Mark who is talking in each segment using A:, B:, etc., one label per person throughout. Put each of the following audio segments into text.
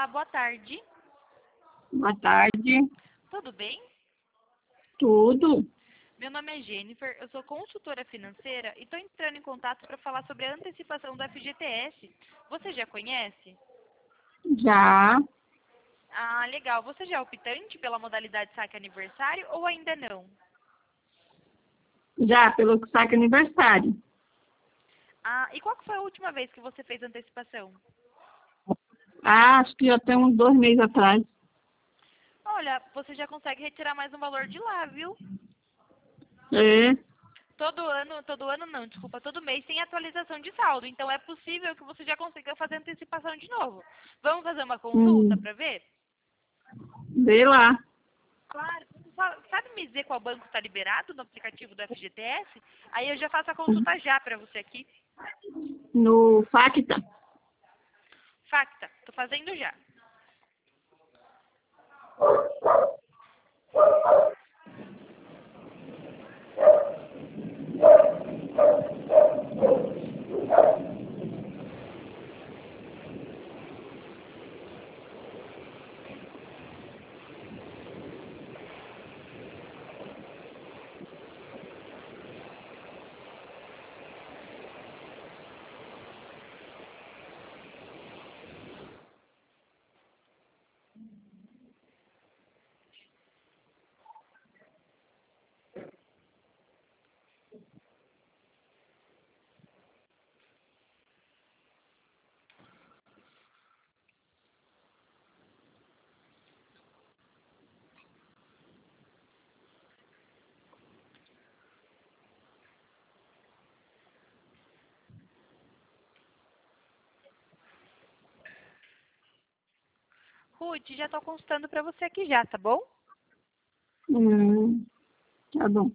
A: Olá, boa tarde.
B: Boa tarde.
A: Tudo bem?
B: Tudo?
A: Meu nome é Jennifer, eu sou consultora financeira e estou entrando em contato para falar sobre a antecipação do FGTS. Você já conhece?
B: Já.
A: Ah, legal. Você já é optante pela modalidade saque aniversário ou ainda não?
B: Já, pelo saque aniversário.
A: Ah, e qual que foi a última vez que você fez antecipação?
B: Acho que já tem uns 2 meses atrás.
A: Olha, você já consegue retirar mais um valor de lá, viu?
B: É.
A: Todo ano não, desculpa, todo mês tem atualização de saldo, então é possível que você já consiga fazer antecipação de novo. Vamos fazer uma consulta
B: Hum.
A: para ver?
B: Vê lá.
A: Claro. Sabe me dizer qual banco está liberado no aplicativo do FGTS? Aí eu já faço a consulta já para você aqui.
B: No Facta.
A: Facta, tô fazendo já. Ruth, já tô consultando para você aqui já, tá bom?
B: Tá bom.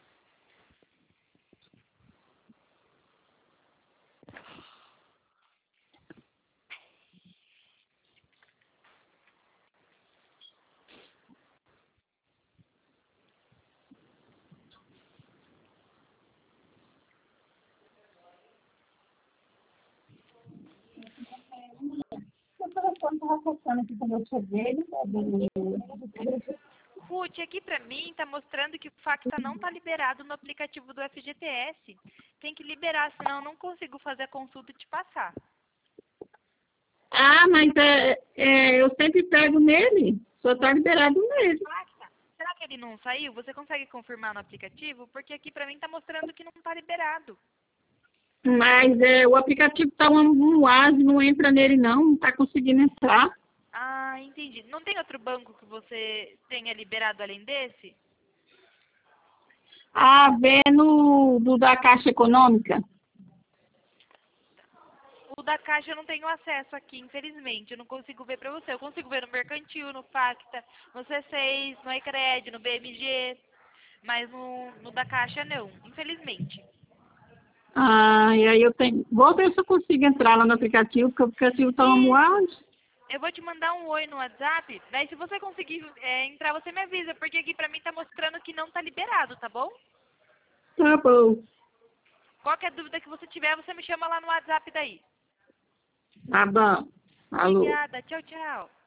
B: O telefone estava tocando aqui quando eu cheguei.
A: Ruth, aqui para mim tá mostrando que o Facta não tá liberado no aplicativo do FGTS. Tem que liberar, senão eu não consigo fazer a consulta e te passar.
B: Mas eu sempre pego nele. Só tá liberado nele.
A: Facta, será que ele não saiu? Você consegue confirmar no aplicativo? Porque aqui para mim tá mostrando que não tá liberado.
B: Mas o aplicativo tá um oásis, não entra nele não tá conseguindo entrar.
A: Ah, entendi. Não tem outro banco que você tenha liberado além desse?
B: Vendo do da Caixa Econômica.
A: O da Caixa eu não tenho acesso aqui, infelizmente. Eu não consigo ver pra você. Eu consigo ver no Mercantil, no Facta, no C6, no Ecred, no BMG. Mas no da Caixa não, infelizmente.
B: E aí eu tenho. Vou ver se eu consigo entrar lá no aplicativo, porque o aplicativo tá um
A: Isso.
B: oásis.
A: Eu vou te mandar um oi no WhatsApp. Daí se você conseguir entrar, você me avisa. Porque aqui pra mim tá mostrando que não tá liberado, tá bom?
B: Tá bom.
A: Qualquer dúvida que você tiver, você me chama lá no WhatsApp daí.
B: Tá bom. Alô.
A: Obrigada. Tchau, tchau.